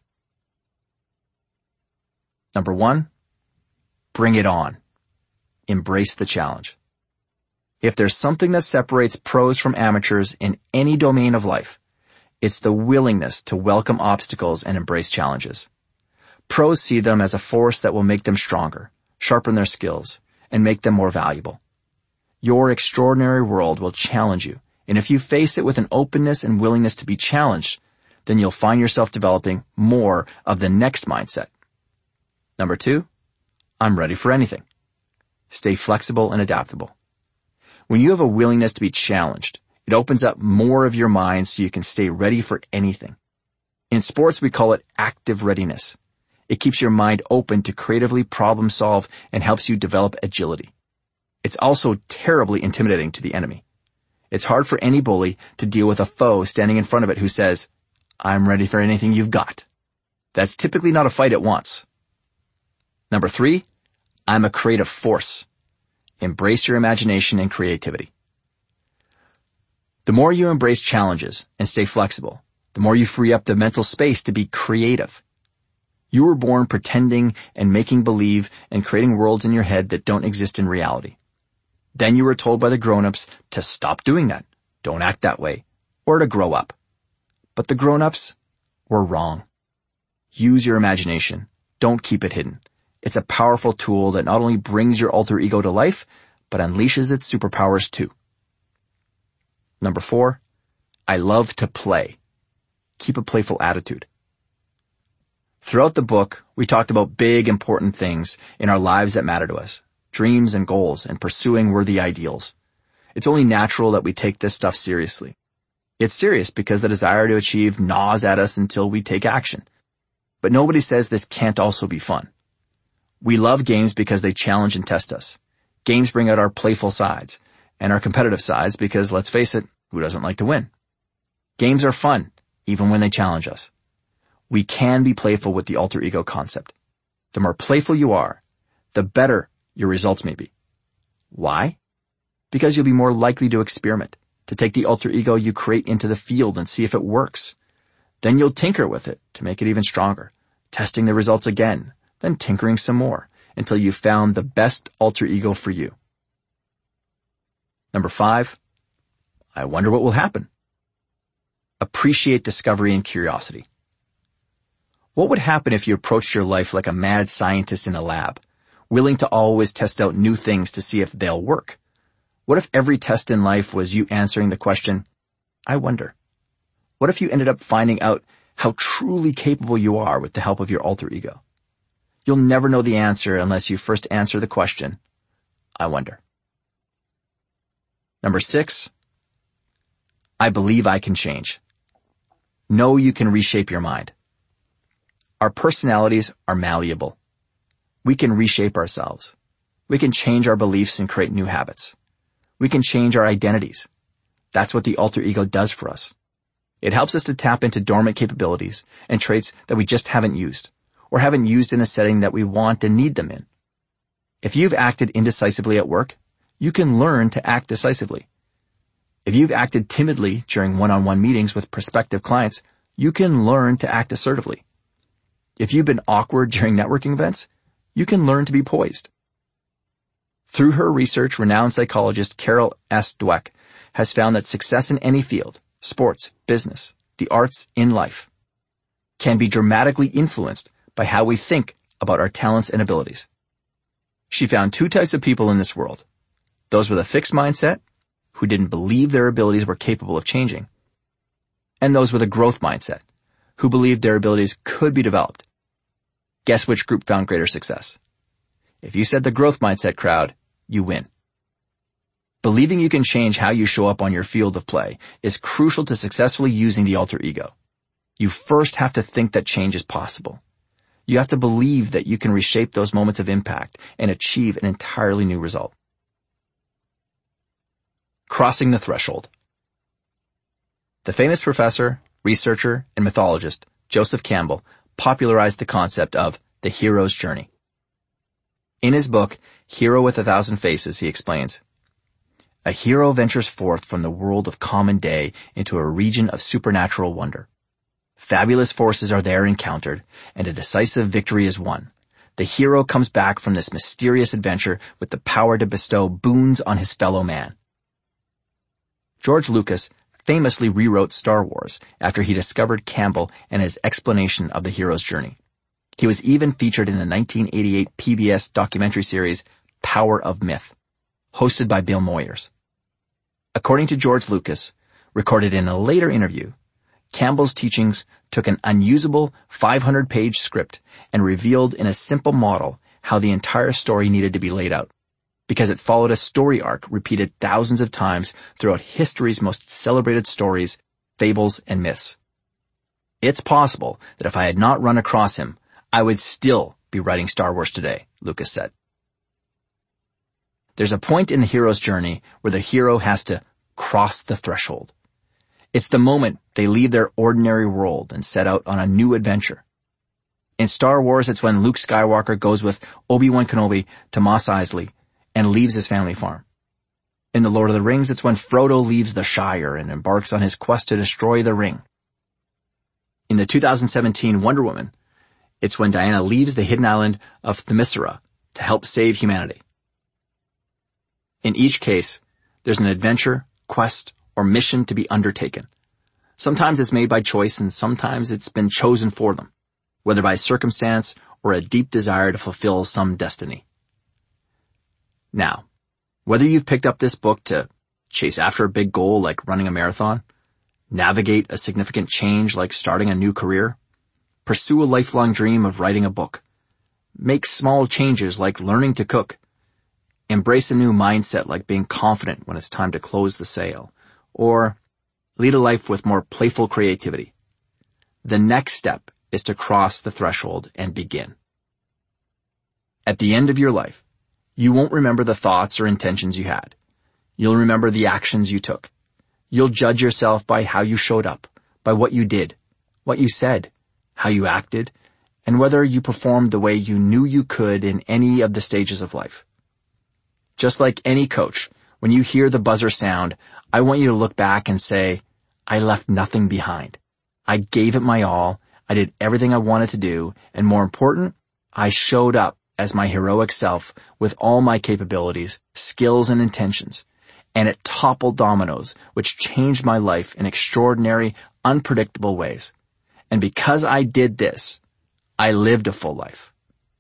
Number one, bring it on. Embrace the challenge. If there's something that separates pros from amateurs in any domain of life, it's the willingness to welcome obstacles and embrace challenges. Pros see them as a force that will make them stronger, sharpen their skills, and make them more valuable. Your extraordinary world will challenge you, and if you face it with an openness and willingness to be challenged, then you'll find yourself developing more of the next mindset. Number two, I'm ready for anything. Stay flexible and adaptable. When you have a willingness to be challenged, it opens up more of your mind so you can stay ready for anything. In sports, we call it active readiness. It keeps your mind open to creatively problem solve and helps you develop agility. It's also terribly intimidating to the enemy. It's hard for any bully to deal with a foe standing in front of it who says, I'm ready for anything you've got. That's typically not a fight it wants. Number three, I'm a creative force. Embrace your imagination and creativity. The more you embrace challenges and stay flexible, the more you free up the mental space to be creative. You were born pretending and making believe and creating worlds in your head that don't exist in reality. Then you were told by the grown-ups to stop doing that, don't act that way, or to grow up. But the grown-ups were wrong. Use your imagination. Don't keep it hidden. It's a powerful tool that not only brings your alter ego to life, but unleashes its superpowers too. Number four, I love to play. Keep a playful attitude. Throughout the book, we talked about big, important things in our lives that matter to us, dreams and goals, and pursuing worthy ideals. It's only natural that we take this stuff seriously. It's serious because the desire to achieve gnaws at us until we take action. But nobody says this can't also be fun. We love games because they challenge and test us. Games bring out our playful sides and our competitive sides because, let's face it, who doesn't like to win? Games are fun, even when they challenge us. We can be playful with the alter ego concept. The more playful you are, the better your results may be. Why? Because you'll be more likely to experiment, to take the alter ego you create into the field and see if it works. Then you'll tinker with it to make it even stronger, testing the results again, then tinkering some more until you've found the best alter ego for you. Number five, I wonder what will happen. Appreciate discovery and curiosity. What would happen if you approached your life like a mad scientist in a lab, willing to always test out new things to see if they'll work? What if every test in life was you answering the question, I wonder? What if you ended up finding out how truly capable you are with the help of your alter ego? You'll never know the answer unless you first answer the question, I wonder. Number six, I believe I can change. Know you can reshape your mind. Our personalities are malleable. We can reshape ourselves. We can change our beliefs and create new habits. We can change our identities. That's what the alter ego does for us. It helps us to tap into dormant capabilities and traits that we just haven't used, or haven't used in a setting that we want and need them in. If you've acted indecisively at work, you can learn to act decisively. If you've acted timidly during one-on-one meetings with prospective clients, you can learn to act assertively. If you've been awkward during networking events, you can learn to be poised. Through her research, renowned psychologist Carol S. Dweck has found that success in any field, sports, business, the arts, in life, can be dramatically influenced by how we think about our talents and abilities. She found two types of people in this world: those with a fixed mindset, who didn't believe their abilities were capable of changing, and those with a growth mindset, who believed their abilities could be developed. Guess which group found greater success? If you said the growth mindset crowd, you win. Believing you can change how you show up on your field of play is crucial to successfully using the alter ego. You first have to think that change is possible. You have to believe that you can reshape those moments of impact and achieve an entirely new result. Crossing the threshold. The famous professor, researcher, and mythologist Joseph Campbell popularized the concept of the hero's journey. In his book, Hero with a Thousand Faces, he explains, "A hero ventures forth from the world of common day into a region of supernatural wonder. Fabulous forces are there encountered, and a decisive victory is won. The hero comes back from this mysterious adventure with the power to bestow boons on his fellow man." George Lucas famously rewrote Star Wars after he discovered Campbell and his explanation of the hero's journey. He was even featured in the nineteen eighty-eight P B S documentary series Power of Myth, hosted by Bill Moyers. According to George Lucas, recorded in a later interview, Campbell's teachings took an unusable five hundred page script and revealed in a simple model how the entire story needed to be laid out, because it followed a story arc repeated thousands of times throughout history's most celebrated stories, fables, and myths. It's possible that if I had not run across him, I would still be writing Star Wars today, Lucas said. There's a point in the hero's journey where the hero has to cross the threshold. It's the moment they leave their ordinary world and set out on a new adventure. In Star Wars, it's when Luke Skywalker goes with Obi-Wan Kenobi to Mos Eisley and leaves his family farm. In The Lord of the Rings, it's when Frodo leaves the Shire and embarks on his quest to destroy the ring. In the two thousand seventeen Wonder Woman, it's when Diana leaves the hidden island of Themyscira to help save humanity. In each case, there's an adventure, quest, or mission to be undertaken. Sometimes it's made by choice, and sometimes it's been chosen for them, whether by circumstance or a deep desire to fulfill some destiny. Now, whether you've picked up this book to chase after a big goal like running a marathon, navigate a significant change like starting a new career, pursue a lifelong dream of writing a book, make small changes like learning to cook, embrace a new mindset like being confident when it's time to close the sale, or lead a life with more playful creativity, the next step is to cross the threshold and begin. At the end of your life, you won't remember the thoughts or intentions you had. You'll remember the actions you took. You'll judge yourself by how you showed up, by what you did, what you said, how you acted, and whether you performed the way you knew you could in any of the stages of life. Just like any coach, when you hear the buzzer sound, I want you to look back and say, I left nothing behind. I gave it my all, I did everything I wanted to do, and more important, I showed up as my heroic self with all my capabilities, skills, and intentions, and it toppled dominoes, which changed my life in extraordinary, unpredictable ways. And because I did this, I lived a full life.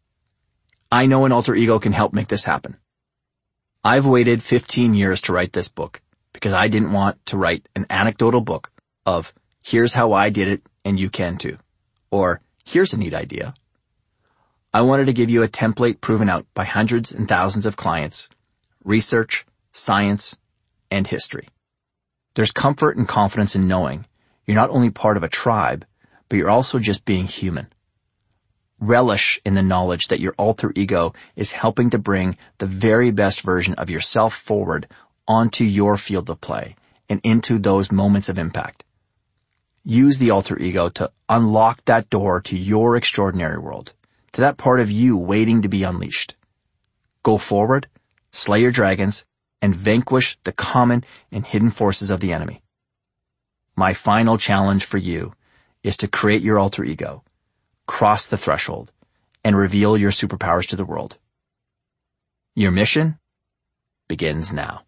I know an alter ego can help make this happen. I've waited fifteen years to write this book because I didn't want to write an anecdotal book of, here's how I did it and you can too, or here's a neat idea. I wanted to give you a template proven out by hundreds and thousands of clients, research, science, and history. There's comfort and confidence in knowing you're not only part of a tribe, but you're also just being human. Relish in the knowledge that your alter ego is helping to bring the very best version of yourself forward onto your field of play and into those moments of impact. Use the alter ego to unlock that door to your extraordinary world, to that part of you waiting to be unleashed. Go forward, slay your dragons, and vanquish the common and hidden forces of the enemy. My final challenge for you is to create your alter ego, cross the threshold, and reveal your superpowers to the world. Your mission begins now.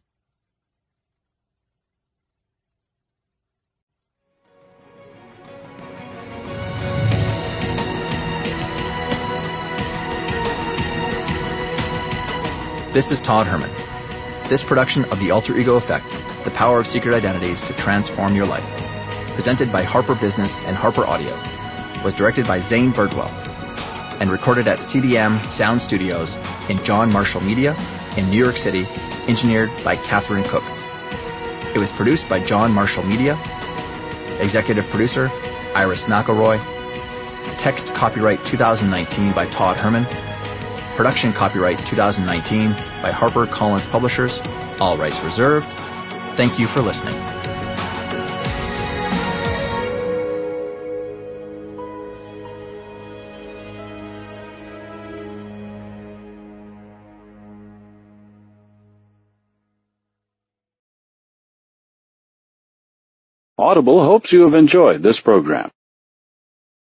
This is Todd Herman. This production of The Alter Ego Effect, The Power of Secret Identities to Transform Your Life, presented by Harper Business and Harper Audio, was directed by Zane Birdwell. and recorded at C D M Sound Studios in John Marshall Media in New York City, engineered by Catherine Cook. It was produced by John Marshall Media. Executive producer, Iris McElroy. Text copyright twenty nineteen by Todd Herman. Production copyright twenty nineteen by HarperCollins Publishers. All rights reserved. Thank you for listening. Audible hopes you have enjoyed this program.